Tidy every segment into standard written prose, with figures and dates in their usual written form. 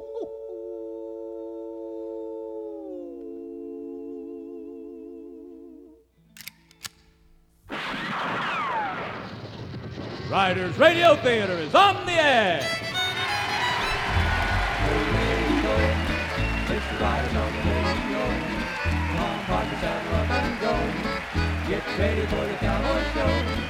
Riders Radio Theater is on the air. It's the Riders on the radio. Come on, partner, saddle up and go. Get ready for the cowboy show.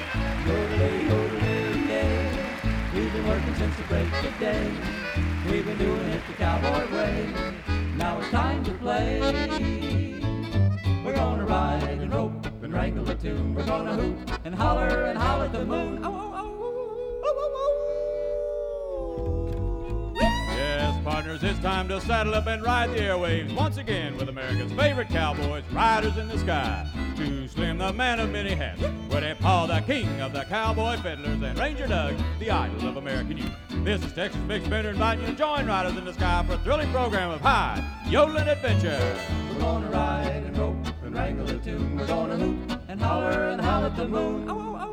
Yodelay, we've been working since the break of day. We've been doing it the cowboy way. Now it's time to play. We're gonna ride and rope and wrangle a tune. We're gonna hoop and holler at the moon. Oh, oh, oh. Yes, partners, it's time to saddle up and ride the airwaves once again with America's favorite cowboys, Riders in the Sky. Too Slim, the man of many hats, Woody Paul, the king of the cowboy fiddlers, and Ranger Doug, the idol of American youth. This is Texas Big Spender inviting you to join Riders in the Sky for a thrilling program of high yodeling adventure. We're gonna ride and rope and wrangle a tune. We're gonna hoot and holler at the moon. Oh, oh,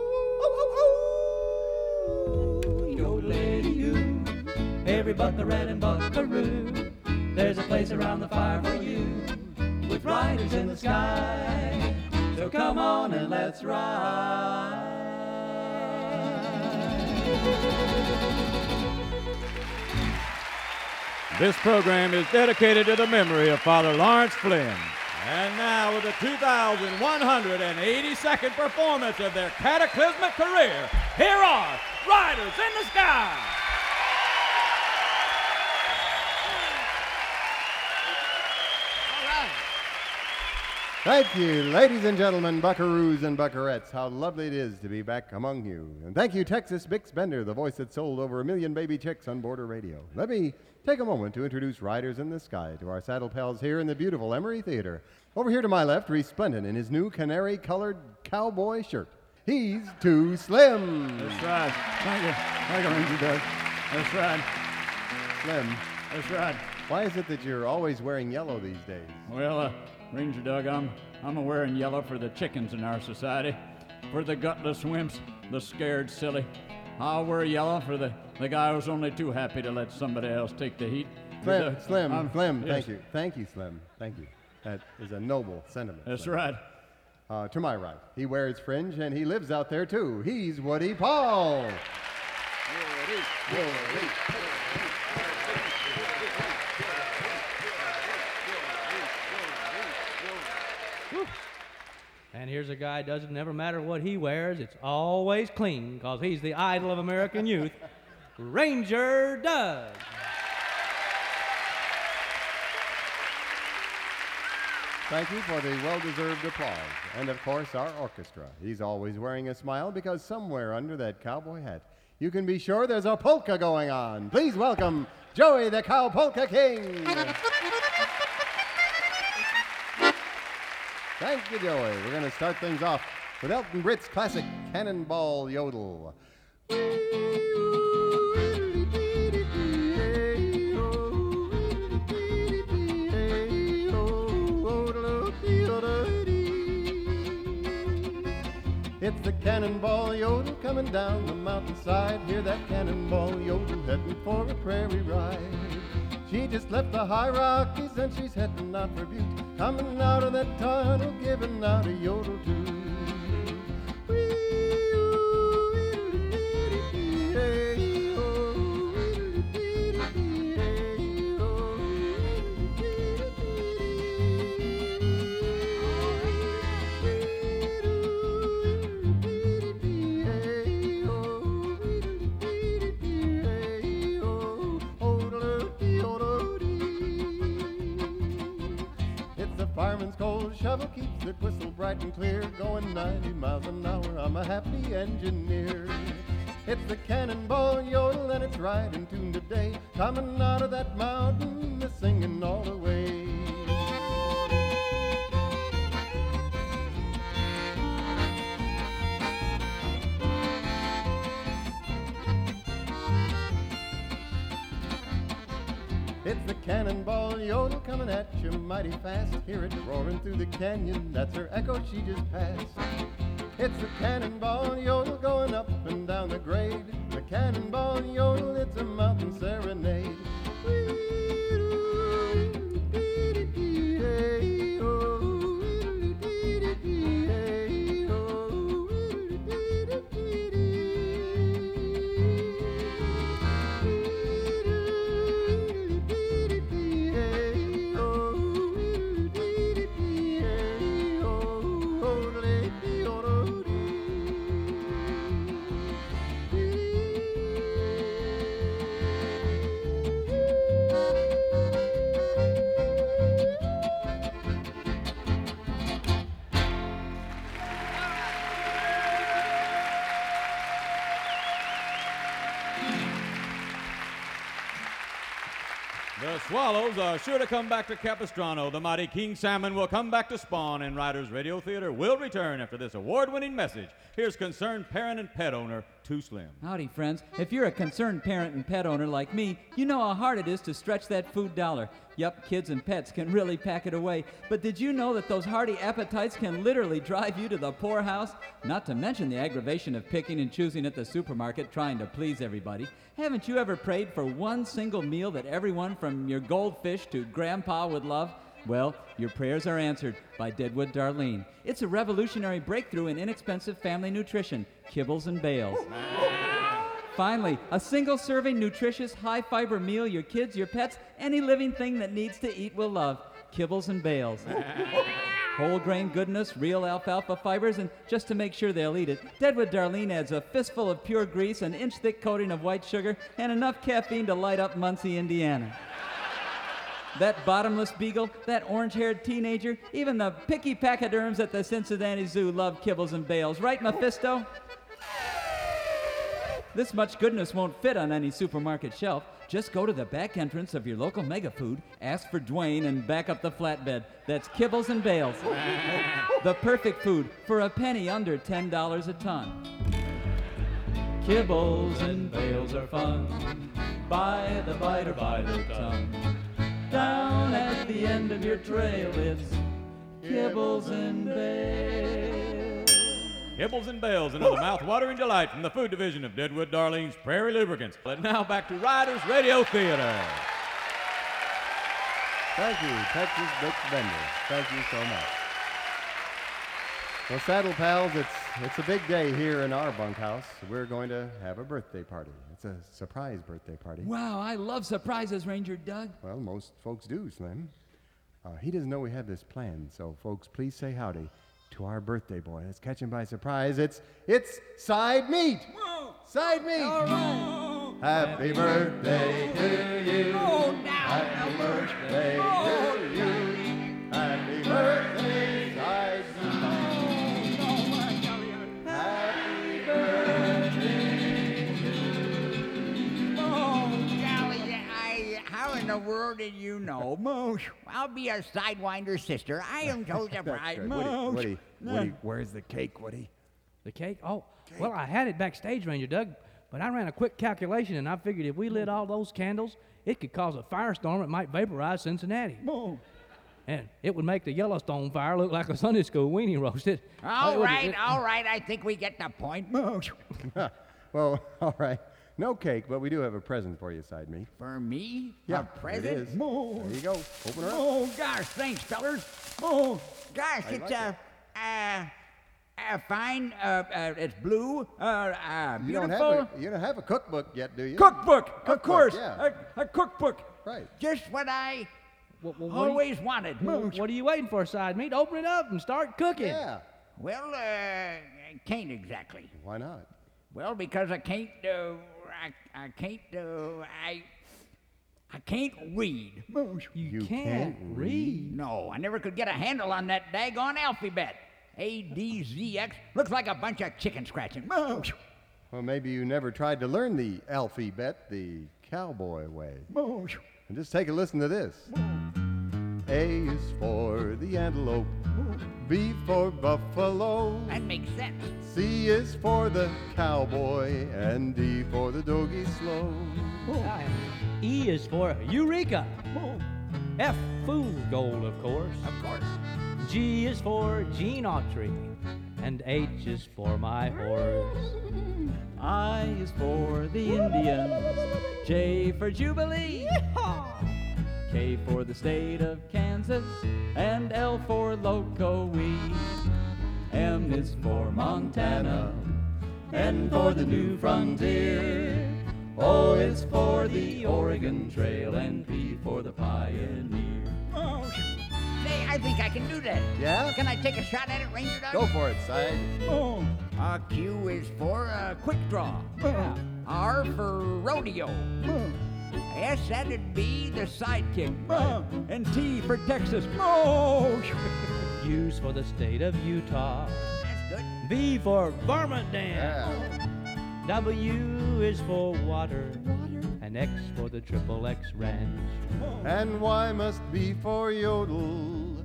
oh, oh, oh, yodelay-doo. Every buckler and buckaroo, there's a place around the fire for you, with riders in the sky. So come on and let's ride. This program is dedicated to the memory of Father Lawrence Flynn. And now, with the 2,182nd performance of their cataclysmic career, here are Riders in the Sky. Thank you, ladies and gentlemen, buckaroos and buckarettes. How lovely it is to be back among you. And thank you, Texas Bix Bender, the voice that sold over 1 million baby chicks on Border Radio. Let me take a moment to introduce Riders in the Sky to our saddle pals here in the beautiful Emory Theater. Over here to my left, resplendent in his new canary-colored cowboy shirt, he's Too Slim. That's right. Thank you, Ranger Doug. That's right. Slim, That's right. why is it that you're always wearing yellow these days? Well, Ranger Doug, I'm wearing yellow for the chickens in our society, for the gutless wimps, the scared silly. I'll wear yellow for the guy who's only too happy to let somebody else take the heat. Slim, Yes. thank you. Thank you, Slim. Thank you. That is a noble sentiment. That's Slim. right. To my right, he wears fringe and he lives out there too. He's Woody Paul. And here's a guy, doesn't never matter what he wears, it's always clean, because he's the idol of American youth, Ranger Doug. Thank you for the well-deserved applause. And of course, our orchestra. He's always wearing a smile because somewhere under that cowboy hat, you can be sure there's a polka going on. Please welcome Joey the Cow Polka King. Thank you, Joey. We're going to start things off with Elton Britt's classic Cannonball Yodel. It's the Cannonball Yodel coming down the mountainside. Hear that Cannonball Yodel heading for a prairie ride. She just left the high Rockies and she's heading out for Butte. Coming out of that tunnel, giving out a yodel too. Fireman's cold shovel keeps the whistle bright and clear, going 90 miles an hour. I'm a happy engineer. It's the Cannonball Yodel and it's right in tune today. Coming out of that mountain, they're singing all the way. It's the Cannonball Yodel coming at you mighty fast. Hear it roaring through the canyon, that's her echo she just passed. It's the Cannonball Yodel going up and down the grade. The Cannonball Yodel, it's a mountain serenade. The swallows are sure to come back to Capistrano. The mighty King Salmon will come back to spawn, and Riders Radio Theater will return after this award-winning message. Here's concerned parent and pet owner, Too Slim. Howdy, friends. If you're a concerned parent and pet owner like me, you know how hard it is to stretch that food dollar. Yup, kids and pets can really pack it away. But did you know that those hearty appetites can literally drive you to the poorhouse? Not to mention the aggravation of picking and choosing at the supermarket trying to please everybody. Haven't you ever prayed for one single meal that everyone from your goldfish to grandpa would love? Well, your prayers are answered by Deadwood Darlene. It's a revolutionary breakthrough in inexpensive family nutrition, kibbles and bales. Finally, a single-serving, nutritious, high-fiber meal your kids, your pets, any living thing that needs to eat will love, kibbles and bales. Whole grain goodness, real alfalfa fibers, and just to make sure they'll eat it, Deadwood Darlene adds a fistful of pure grease, an inch-thick coating of white sugar, and enough caffeine to light up Muncie, Indiana. That bottomless beagle, that orange-haired teenager, even the picky pachyderms at the Cincinnati Zoo love kibbles and bales. Right, Mephisto? This much goodness won't fit on any supermarket shelf. Just go to the back entrance of your local Mega Food, ask for Dwayne, and back up the flatbed. That's kibbles and bales. The perfect food for a penny under $10 a ton. Kibbles and bales are fun. By the bite or by the ton. Down at the end of your trail, it's kibbles and bales. Kibbles and Bales, another mouth-watering delight from the food division of Deadwood Darlene's Prairie Lubricants. But now back to Riders Radio Theater. Thank you, Texas Bix Bender. Thank you so much. Well, Saddle Pals, it's a big day here in our bunkhouse. We're going to have a birthday party. It's a surprise birthday party. Wow, I love surprises, Ranger Doug. Well, most folks do, Slim. He doesn't know we have this planned, so folks, please say howdy to our birthday boy. Let's catch him by surprise. It's Side Meat. Whoa. Side Meat. All right. Happy birthday to you. Oh, now. Happy birthday to you. Happy birthday, Side Meat. Happy birthday to you. How in the world did you know? Moosh, I'll be a sidewinder sister. I am so surprised. Moosh. Woody, where's the cake, Woody? The cake? Oh, well, I had it backstage, Ranger Doug, but I ran a quick calculation, and I figured if we lit all those candles, it could cause a firestorm that might vaporize Cincinnati. And it would make the Yellowstone fire look like a Sunday school weenie roasted. All right. I think we get the point. Moosh. Well, all right. No cake, but we do have a present for you, Side Meat. For me? Yeah, A present? it is. Moosh. There you go. Open her up. Oh, gosh, thanks, fellers. Oh, gosh, I it's like fine. It's blue. You don't Beautiful. have a cookbook yet, do you? Cookbook, of course. yeah. A cookbook. Right. Just what I What always wanted. Moosh. What are you waiting for, Side Meat? Open it up and start cooking. Yeah. Well, can't exactly. Why not? Well, because I can't read. Moosh. You You can't can't read. No, I never could get a handle on that daggone alphabet. ADZX looks like a bunch of chicken scratching. Moosh. Well, maybe you never tried to learn the alphabet the cowboy way. Moosh. And just take a listen to this. A is for the antelope. B for buffalo. That makes sense. C is for the cowboy. And D for the doggy slow. E is for Eureka. F, food gold, of course. Of course. G is for Gene Autry. And H is for my horse. I is for the Indians. J for Jubilee. K for the state of Kansas. And L for Loco Weed. M is for Montana. N for the new frontier. O is for the Oregon Trail. And P for the Pioneer. Say, I think I can do that. Yeah? Can I take a shot at it, Ranger Doug? Go for it, Side. Q is for quick draw. R for rodeo. S, that'd be the sidekick. And T for Texas. U's for the state of Utah. That's good. V for Varmint Dam. Yeah. W is for water. And and X for the Triple X Ranch. And Y must be for yodel,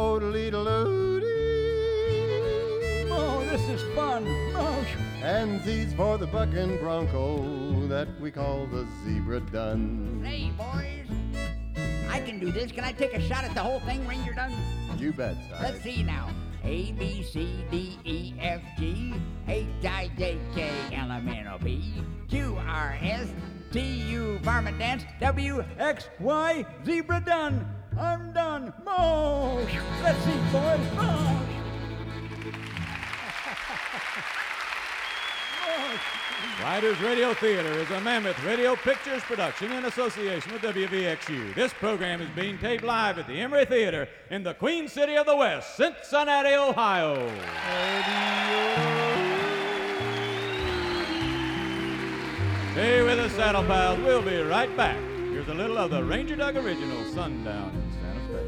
odel-eedle-oodie. Oh, this is fun. Oh, And Z's for the bucking bronco that we call the Zebra Dun. Hey, boys. I can do this. Can I take a shot at the whole thing, Ranger Doug? You bet, Let's see now. A, B, C, D, E, F, G, H, I, J, K, L, M, N, O, P, Q, R, S, T, U, varmint dance, W, X, Y, zebra done. I'm done. Oh, let's see, boys. Oh. Riders Radio Theater is a Mammoth Radio Pictures production in association with WVXU. This program is being taped live at the Emory Theater in the Queen City of the West, Cincinnati, Ohio. Stay with us, Saddle Pals. We'll be right back. Here's a little of the Ranger Doug original, Sundown in Santa Fe.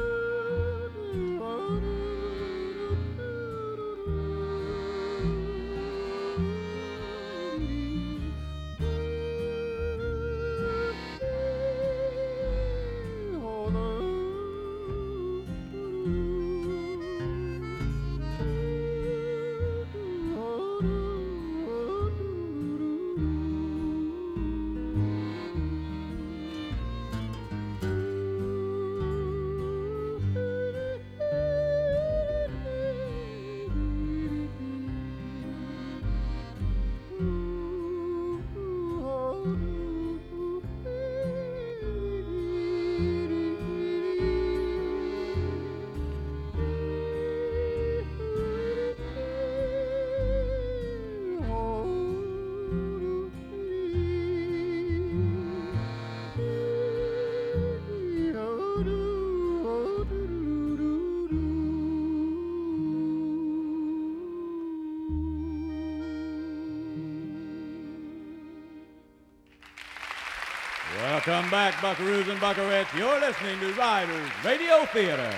Welcome back, buckaroos and buckarettes. You're listening to Riders Radio Theater.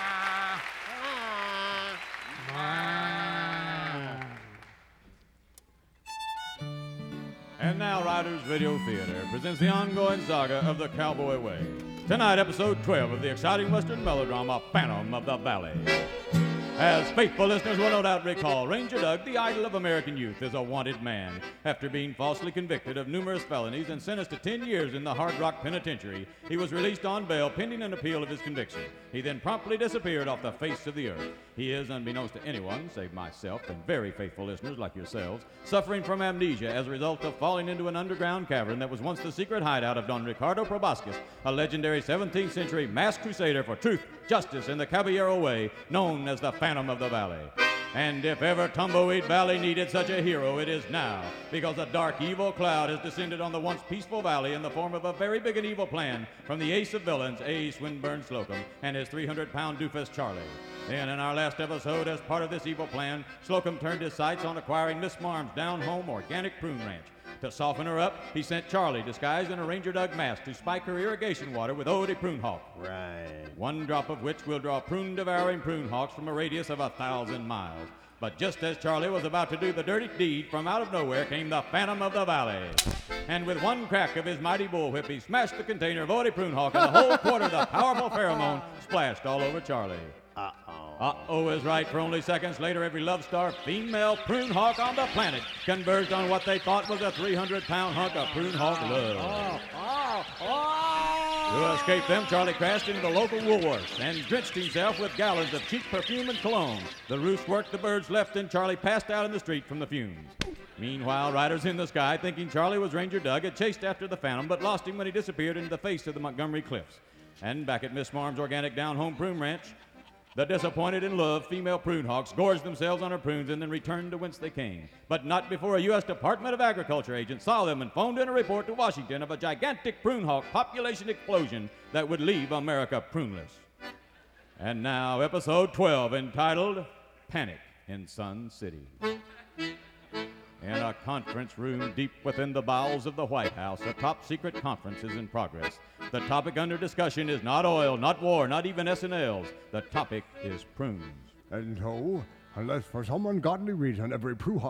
And now Riders Radio Theater presents the ongoing saga of the Cowboy Way. Tonight, episode 12 of the exciting Western melodrama, Phantom of the Valley. As faithful listeners will no doubt recall, Ranger Doug, the idol of American youth, is a wanted man. After being falsely convicted of numerous felonies and sentenced to 10 years in the Hard Rock Penitentiary, he was released on bail pending an appeal of his conviction. He then promptly disappeared off the face of the earth. He is, unbeknownst to anyone, save myself and very faithful listeners like yourselves, suffering from amnesia as a result of falling into an underground cavern that was once the secret hideout of Don Ricardo Proboscis, a legendary 17th century masked crusader for truth, justice, and the Caballero way, known as the Phantom of the Valley. And if ever Tumbleweed Valley needed such a hero, it is now, because a dark, evil cloud has descended on the once peaceful valley in the form of a very big and evil plan from the ace of villains, A. Swinburne Slocum, and his 300-pound doofus, Charlie. Then, in our last episode, as part of this evil plan, Slocum turned his sights on acquiring Miss Marm's down-home organic prune ranch. To soften her up, he sent Charlie, disguised in a Ranger Doug mask, to spike her irrigation water with Odie Prune Hawk. Right. One drop of which will draw prune-devouring prune hawks from a radius of 1,000 miles. But just as Charlie was about to do the dirty deed, from out of nowhere came the Phantom of the Valley. And with one crack of his mighty bullwhip, he smashed the container of Odie Prune Hawk, and the whole quart of the powerful pheromone splashed all over Charlie. Uh-oh is right, for only seconds later, every love-starved female prune hawk on the planet converged on what they thought was a 300-pound hunk of prune hawk love. To escape them, Charlie crashed into the local Woolworths and drenched himself with gallons of cheap perfume and cologne. The roost worked, the birds left, and Charlie passed out in the street from the fumes. Meanwhile, riders in the sky, thinking Charlie was Ranger Doug, had chased after the Phantom, but lost him when he disappeared into the face of the Montgomery Cliffs. And back at Miss Marm's organic down-home prune ranch, the disappointed in love female prune hawks gorged themselves on her prunes and then returned to whence they came. But not before a U.S. Department of Agriculture agent saw them and phoned in a report to Washington of a gigantic prune hawk population explosion that would leave America pruneless. And now, episode 12, entitled Panic in Sun City. In a conference room deep within the bowels of the White House, a top-secret conference is in progress. The topic under discussion is not oil, not war, not even S&Ls. The topic is prunes. And so, unless for some ungodly reason every prune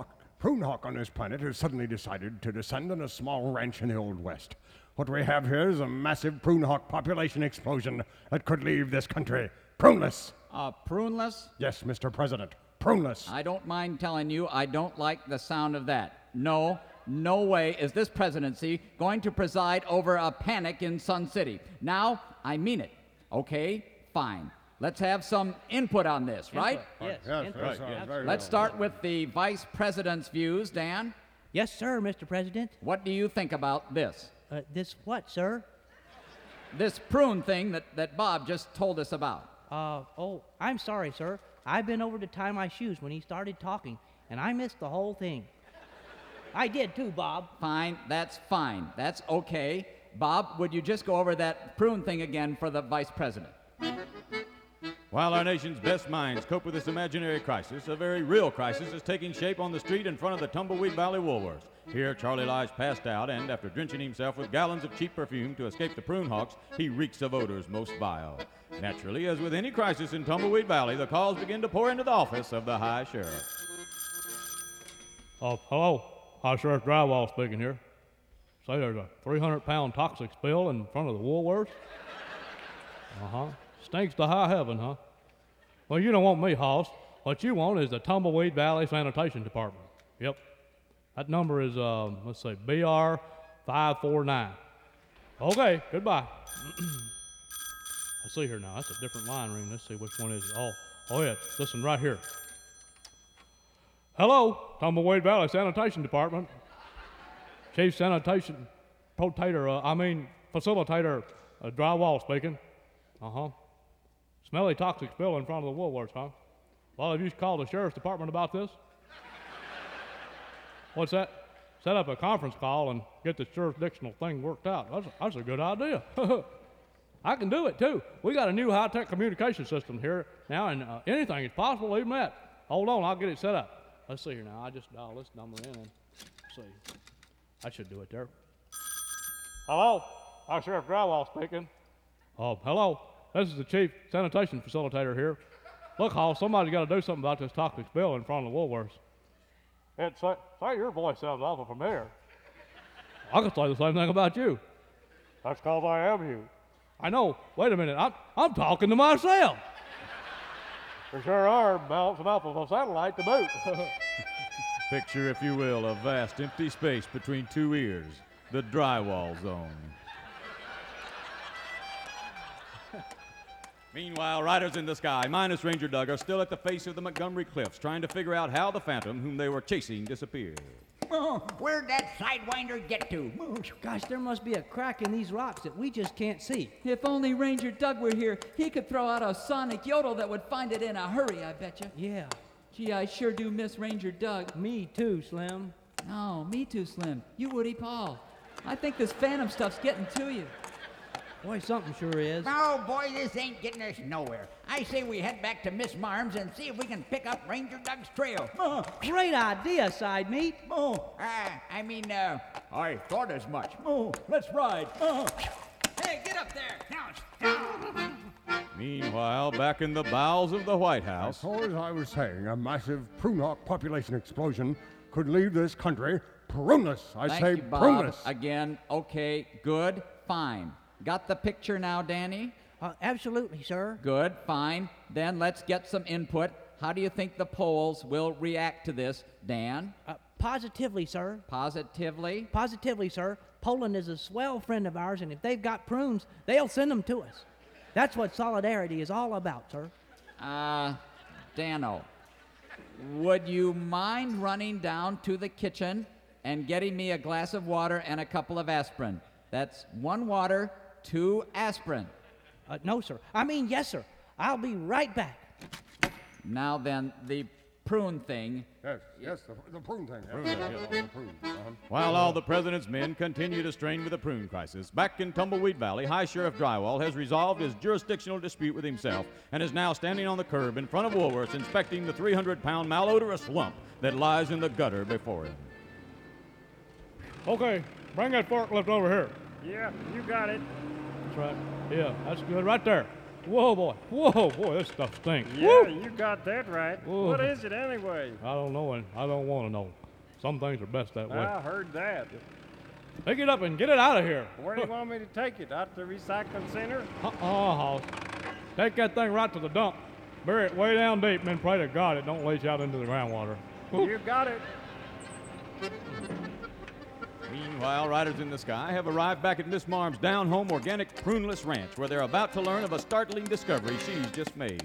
prune hawk on this planet has suddenly decided to descend on a small ranch in the Old West. What we have here is a massive prune hawk population explosion that could leave this country pruneless. Pruneless? Yes, Mr. President, pruneless. I don't mind telling you, I don't like the sound of that. No way is this presidency going to preside over a panic in Sun City. Now, I mean it. Okay, fine. Let's have some input on this, right? Yes, Yes, input. right, yes, very Let's well. start with the Vice President's views, Dan. Yes, sir, Mr. President. What do you think about this? This what, sir? This prune thing that Bob just told us about. I'm sorry, sir. I've been over to tie my shoes when he started talking, and I missed the whole thing. I did too, Bob. Fine, that's fine. That's okay. Bob, would you just go over that prune thing again for the Vice President? While our nation's best minds cope with this imaginary crisis, a very real crisis is taking shape on the street in front of the Tumbleweed Valley Woolworths. Here, Charlie lies passed out, and after drenching himself with gallons of cheap perfume to escape the prune hawks, he reeks of odors most vile. Naturally, as with any crisis in Tumbleweed Valley, the calls begin to pour into the office of the High Sheriff. Hello. High Sheriff Drywall speaking here. Say there's a 300-pound toxic spill in front of the Woolworths? Stinks to high heaven, huh? Well, you don't want me, Hoss. What you want is the Tumbleweed Valley Sanitation Department. Yep. That number is, let's say, BR 549. Okay, goodbye. I see here now. That's a different line ring. Let's see which one is it. Oh yeah, this one right here. Hello, Tumbleweed Valley Sanitation Department. Chief Sanitation Facilitator Drywall speaking. Smelly toxic spill in front of the Woolworths, huh? Well, have you called the Sheriff's Department about this? What's that? Set up a conference call and get the jurisdictional thing worked out. That's a good idea. I can do it, too. We got a new high-tech communication system here now, and anything is possible, even that. Hold on, I'll get it set up. Let's see here now. I just dial this number in and see. I should do it there. Hello, I'm Sheriff Drywall speaking. Hello. This is the Chief Sanitation Facilitator here. Look, Hall, somebody's got to do something about this toxic spill in front of the Woolworths. Say, your voice sounds awful familiar. I can say the same thing about you. That's because I am you. I know. Wait a minute. I'm talking to myself. You sure are bouncing off of a satellite to boot. Picture, if you will, a vast empty space between two ears, the drywall zone. Meanwhile, riders in the sky, minus Ranger Doug, are still at the face of the Montgomery Cliffs, trying to figure out how the Phantom, whom they were chasing, disappeared. Oh, where'd that sidewinder get to? Gosh, there must be a crack in these rocks that we just can't see. If only Ranger Doug were here, he could throw out a sonic yodel that would find it in a hurry, I betcha. Yeah. Gee, I sure do miss Ranger Doug. Me too, Slim. No, me too, Slim. You Woody Paul. I think this Phantom stuff's getting to you. Boy, something sure is. Oh, boy, this ain't getting us nowhere. I say we head back to Miss Marm's and see if we can pick up Ranger Doug's trail. Great idea, Side Meat. I thought as much. Let's ride. Hey, get up there. Meanwhile, back in the bowels of the White House, So as I was saying, a massive prune hawk population explosion could leave this country pruneless. I Thank say you, Bob. pruneless. Again, okay, good, fine. Got the picture now, Danny? Absolutely, sir. Good, fine. Then let's get some input. How do you think the polls will react to this, Dan? Positively, sir. Positively? Positively, sir. Poland is a swell friend of ours, and if they've got prunes, they'll send them to us. That's what solidarity is all about, sir. Dano, would you mind running down to the kitchen and getting me a glass of water and a couple of aspirin? That's 1 water, 2 aspirin. No, sir. Yes, sir. I'll be right back. Now then, the prune thing. Yes, the prune thing. The prune. while all the president's men continue to strain with the prune crisis, back in Tumbleweed Valley, High Sheriff Drywall has resolved his jurisdictional dispute with himself and is now standing on the curb in front of Woolworths inspecting the 300-pound malodorous lump that lies in the gutter before him. Okay, bring that forklift over here. Yeah, you got it. That's right. Yeah, that's good right there. Whoa, boy. Whoa, boy, this stuff stinks. Yeah, Woo! you got that right. Whoa. What is it anyway? I don't know, and I don't want to know. Some things are best that way. I heard that. Pick it up and get it out of here. Where do you want me to take it? Out to the recycling center? Hoss. Take that thing right to the dump. Bury it way down deep and then pray to God it don't leach out into the groundwater. You got it. Meanwhile, Riders in the Sky have arrived back at Miss Marm's down-home organic pruneless ranch where they're about to learn of a startling discovery she's just made.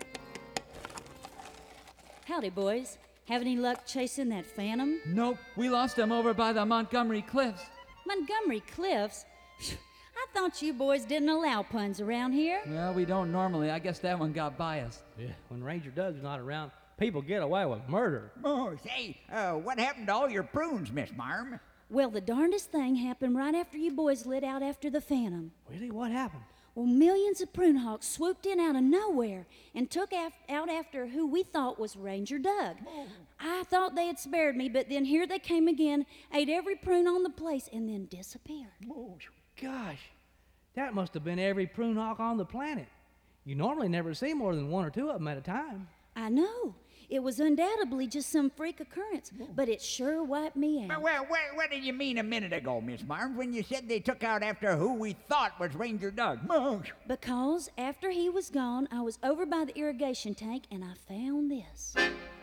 Howdy, boys. Have any luck chasing that phantom? Nope, we lost him over by the Montgomery Cliffs. Montgomery Cliffs? I thought you boys didn't allow puns around here. Well, we don't normally. I guess that one got by us. Yeah, when Ranger Doug's not around, people get away with murder. Oh, say, what happened to all your prunes, Miss Marm? Well, the darndest thing happened right after you boys lit out after the phantom. Really? What happened? Well, millions of prune hawks swooped in out of nowhere and took out after who we thought was Ranger Doug. I thought they had spared me, but then here they came again, ate every prune on the place, and then disappeared. Gosh, that must have been every prune hawk on the planet. You normally never see more than one or two of them at a time. I know. It was undoubtedly just some freak occurrence, but it sure wiped me out. Well, what did you mean a minute ago, Miss Marm, when you said they took out after who we thought was Ranger Doug? Because after he was gone, I was over by the irrigation tank and I found this.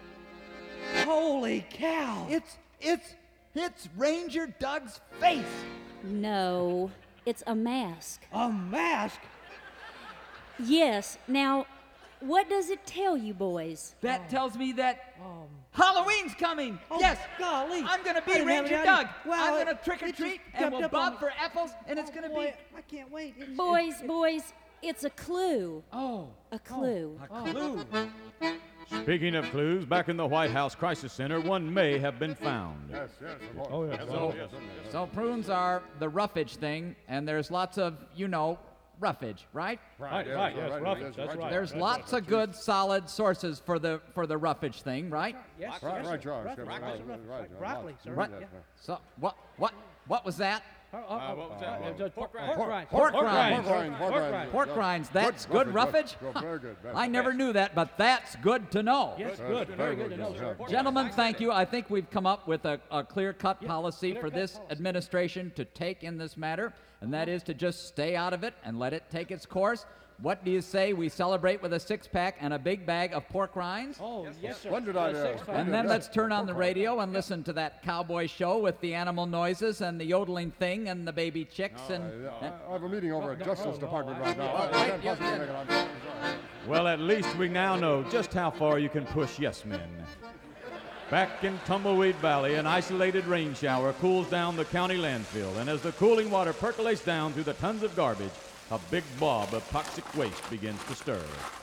Holy cow! It's Ranger Doug's face. No, it's a mask. A mask? Yes. Now, what does it tell you, boys? That tells me that Halloween's coming. Yes, golly. I'm going to I be didn't have Ranger any Doug. idea. Well, I'm going to trick or it treat, just and jumped we'll up on bob me. for apples, and it's going to be... I can't wait. Boys, it's a clue. Oh. A clue. A clue. Speaking of clues, back in the White House Crisis Center, one may have been found. Yes, of course. Oh, yeah. So prunes are the roughage thing, and there's lots of, roughage, right? Right, yes, roughage, that's right. There's lots of good, solid sources for the roughage thing, right? Yes, Right, yes, right, sir. George. Like broccoli, sir. Right. Yeah. So what was that? What was that? Pork rinds. Pork rinds. Rinds. Pork rinds. That's good roughage? Very good. I never knew that, but that's good to know. Yes, good. Very good to know, sir. Gentlemen, thank you. I think we've come up with a clear-cut policy for this administration to take in this matter, and that is to just stay out of it and let it take its course. What do you say we celebrate with a six-pack and a big bag of pork rinds? Oh, yes, sir. Splendid idea. And then let's turn on the radio and listen to that cowboy show with the animal noises and the yodeling thing and the baby chicks and... I have a meeting over at Justice Department right now. I can't possibly make it. I'm sorry. Well, at least we now know just how far you can push yes men. Back in Tumbleweed Valley, an isolated rain shower cools down the county landfill, and as the cooling water percolates down through the tons of garbage, a big blob of toxic waste begins to stir.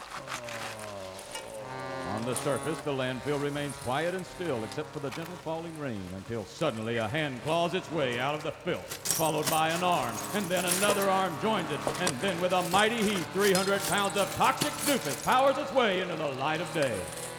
On the surface, the landfill remains quiet and still, except for the gentle falling rain, until suddenly a hand claws its way out of the filth, followed by an arm, and then another arm joins it, and then with a mighty heave, 300 pounds of toxic doofus powers its way into the light of day.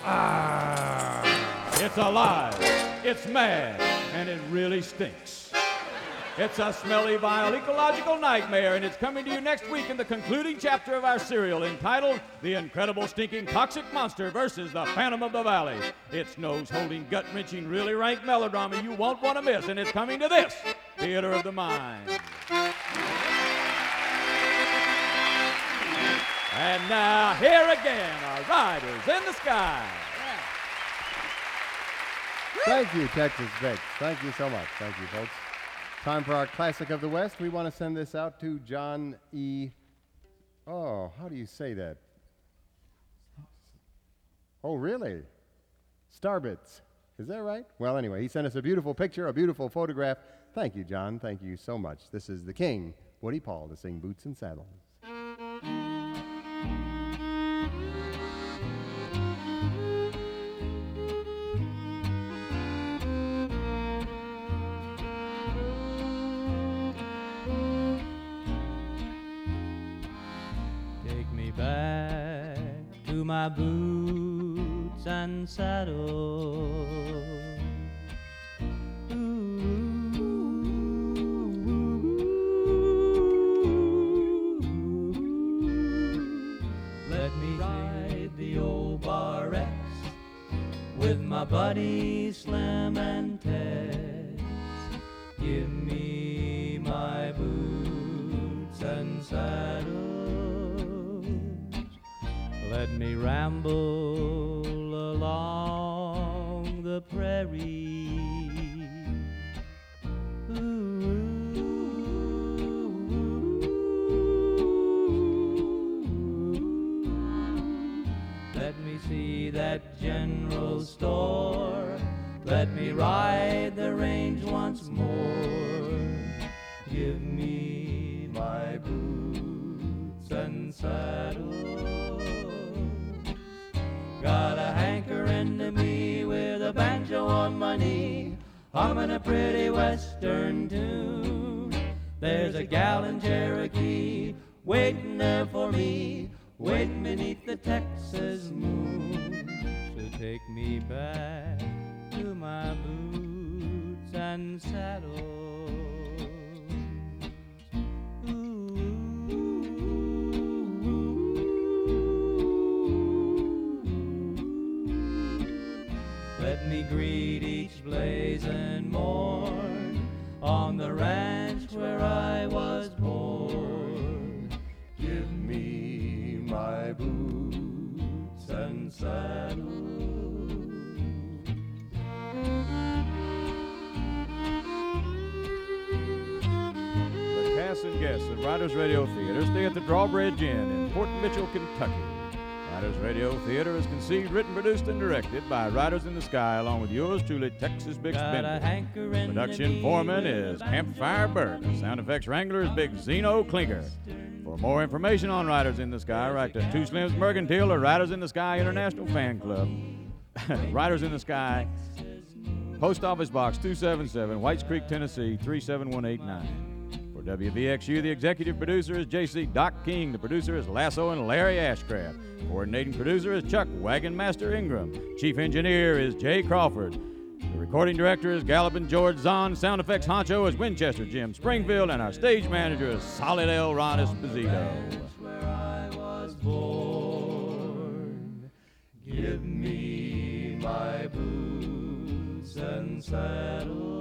It's alive, it's mad, and it really stinks. It's a smelly, vile, ecological nightmare, and it's coming to you next week in the concluding chapter of our serial entitled The Incredible Stinking Toxic Monster versus the Phantom of the Valley. It's nose-holding, gut-wrenching, really rank melodrama you won't want to miss, and it's coming to this Theater of the Mind. And now, here again are Riders in the Sky. Thank you, Texas Vic. Thank you so much. Thank you, folks. Time for our Classic of the West. We want to send this out to John E. Oh, how do you say that? Oh, really? Starbits. Is that right? Well, anyway, he sent us a beautiful picture, a beautiful photograph. Thank you, John. Thank you so much. This is the King, Woody Paul, to sing Boots and Saddles. Back to my boots and saddle. Let me ride the old Bar X with my buddies Slim and Ted. ramble along the prairie. Let me see that general store. Let me ride the range once more. Give me my boots and saddle. Got a hankering to me with a banjo on my knee, humming a pretty western tune. There's a gal in Cherokee waiting there for me, waiting beneath the Texas moon. So take me back to my boots and saddle. Let me greet each blazing morn on the ranch where I was born. Give me my boots and saddle. The Cass and Guests of Riders Radio Theater stay at the Drawbridge Inn in Fort Mitchell, Kentucky. Riders Radio Theater is conceived, written, produced, and directed by Riders in the Sky, along with yours truly, Texas Big Spender. Production foreman is Campfire Bird. Sound effects wrangler is Big Zeno Klinker. For more information on Riders in the Sky, write to Two Slims Mercantile or Riders in the Sky International Fan Club. Riders in the Sky, Post Office Box 277, Whites Creek, Tennessee 37189. For WVXU, the executive producer is J.C. Doc King. The producer is Lasso and Larry Ashcraft. Coordinating producer is Chuck Wagon Master Ingram. Chief engineer is Jay Crawford. The recording director is Gallopin' George Zahn. Sound effects honcho is Winchester Jim Springfield. And our stage manager is Solid L. Ron Esposito. Where I was born. Give me my boots and saddle.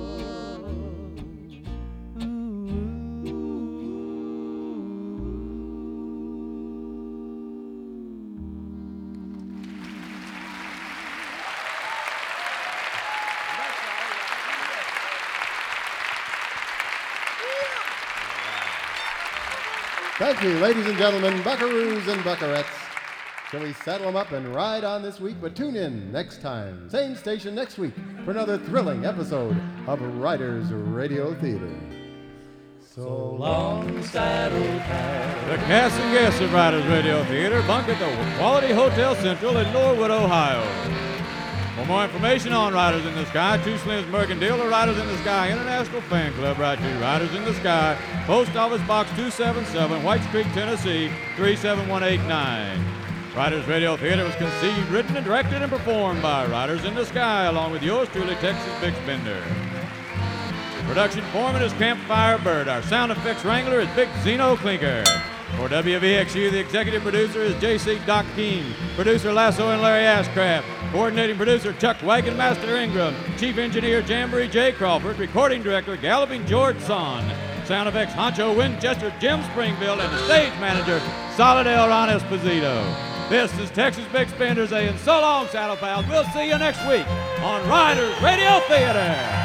Thank you, ladies and gentlemen, buckaroos and buckarettes. Shall we saddle them up and ride on this week? But tune in next time, same station next week, for another thrilling episode of Riders Radio Theater. So long, saddle pad. The Cass and Guests of Riders Radio Theater bunk at the Quality Hotel Central in Norwood, Ohio. For more information on Riders in the Sky, Two Slims Mercantile or Riders in the Sky International Fan Club, write to Riders in the Sky, Post Office Box 277, Whites Creek, Tennessee 37189. Riders Radio Theater was conceived, written, and directed and performed by Riders in the Sky, along with yours truly, Texas Big Spender. The production foreman is Campfire Bird. Our sound effects wrangler is Big Zeno Klinker. For WVXU, the executive producer is J.C. Doc King. Producer Lasso and Larry Ashcraft. Coordinating producer Chuck Wagon Master Ingram. Chief engineer Jamboree J. Crawford. Recording director Galloping George Son. Sound effects honcho Winchester Jim Springfield. And the stage manager Solid L. Ron Esposito. This is Texas Big Spender saying so long, Saddle Pals. We'll see you next week on Riders Radio Theater.